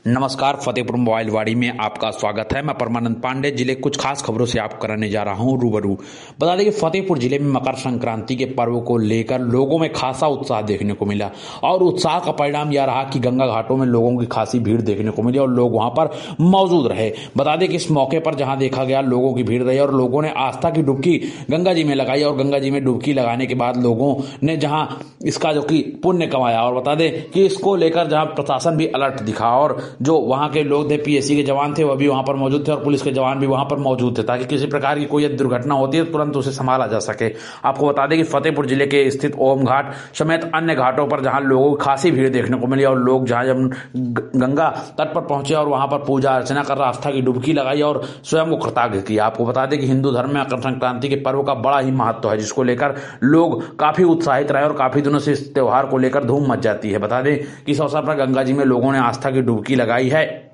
नमस्कार, फतेहपुर मोबाइलवाड़ी में आपका स्वागत है। मैं परमानंद पांडे जिले कुछ खास खबरों से आपको कराने जा रहा हूं रूबरू। बता दें कि फतेहपुर जिले में मकर संक्रांति के पर्व को लेकर लोगों में खासा उत्साह देखने को मिला और उत्साह का परिणाम यह रहा कि गंगा घाटों में लोगों की खासी भीड़ देखने को मिली और लोग वहां पर मौजूद रहे। बता दें कि इस मौके पर जहां देखा गया लोगों की भीड़ रही और लोगों ने आस्था की डुबकी गंगा जी में लगाई और गंगा जी में डुबकी लगाने के बाद लोगों ने जहां इसका जो कि पुण्य कमाया। और बता दें कि इसको लेकर जहां प्रशासन भी अलर्ट दिखा और जो वहां के लोग थे, पीएससी के जवान थे, वह भी वहां पर मौजूद थे और पुलिस के जवान भी वहां पर मौजूद थे ताकि किसी प्रकार की कोई दुर्घटना होती है तुरंत उसे संभाला जा सके। आपको बता दें कि फतेहपुर जिले के स्थित ओम घाट समेत अन्य घाटों पर जहां लोगों की खासी भीड़ देखने को मिली और लोग जहां जब गंगा तट पर पहुंचे और वहां पर पूजा अर्चना कर आस्था की डुबकी लगाई और स्वयं को कृतज्ञ किया। आपको बता दें कि हिंदू धर्म में मकर संक्रांति के पर्व का बड़ा ही महत्व है, जिसको लेकर लोग काफी उत्साहित रहे और काफी दिनों से इस त्योहार को लेकर धूम मच जाती है। बता दें कि इस अवसर पर गंगा जी में लोगों ने आस्था की डुबकी लगाई है।